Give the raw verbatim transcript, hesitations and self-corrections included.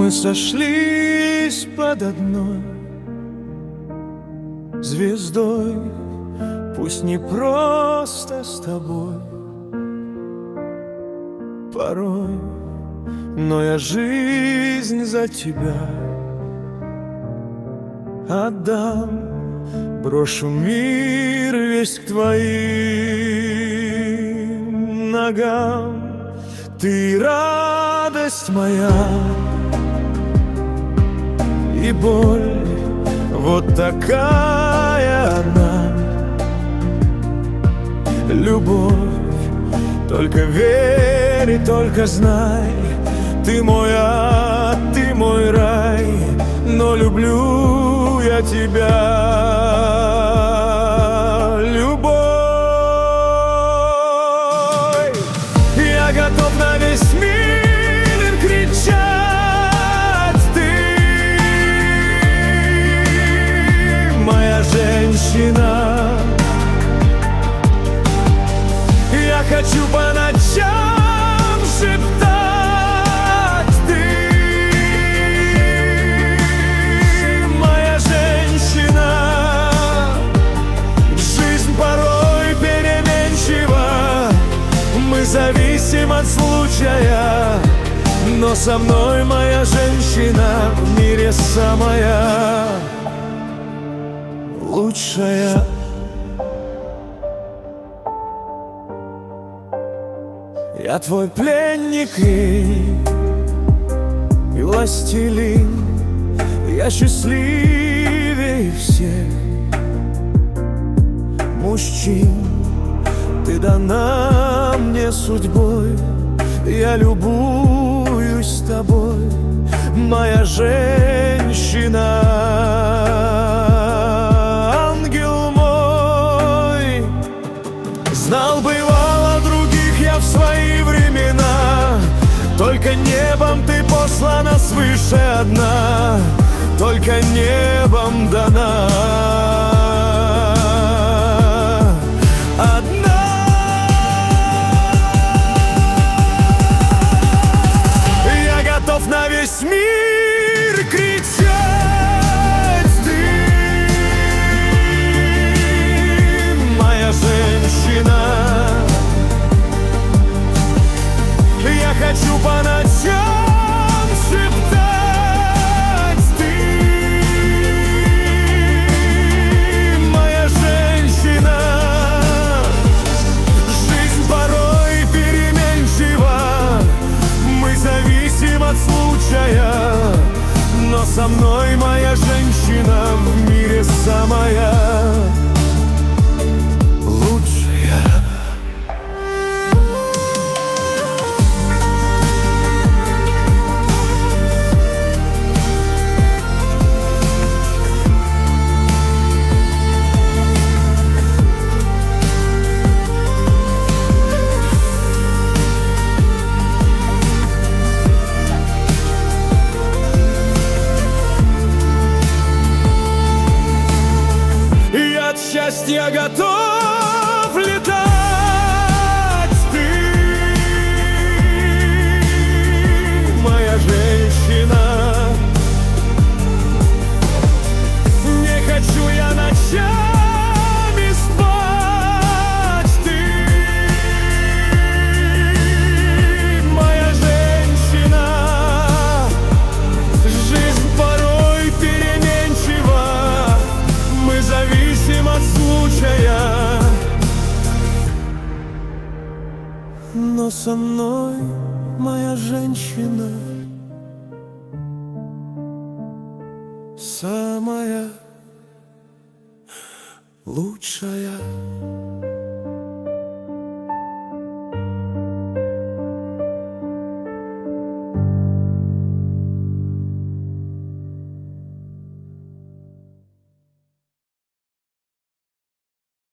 Мы сошлись под одной звездой, пусть не просто с тобой порой, но я жизнь за тебя отдам. Брошу мир весь к твоим ногам. Ты радость моя и боль, вот такая она любовь. Только верь и только знай, ты мой ад, ты мой рай, но люблю я тебя, любовь. Я готов на весь мир кричать: ты моя женщина. Я хочу по ночам шептать: ты моя женщина. Жизнь порой переменчива, мы зависим от случая, но со мной моя женщина в мире самая лучшая. Я твой пленник и, и властелин, я счастливее всех мужчин. Ты дана мне судьбой, я любуюсь тобой, моя женщина. Ангел мой, знал бывало других я в свои времена, только небом ты послана свыше одна, только небом дана. Одна. Я готов на весь мир кричать: ты моя женщина. Я хочу по ночам шептать: ты моя женщина. Жизнь порой переменчива, мы зависим от случая, но со мной моя женщина в мире самая лучшая. Счастья готов летать, ты моя женщина. Не хочу я ночами спать, ты моя женщина. Жизнь порой переменчива, мы зависим от случая, но со мной моя женщина самая лучшая.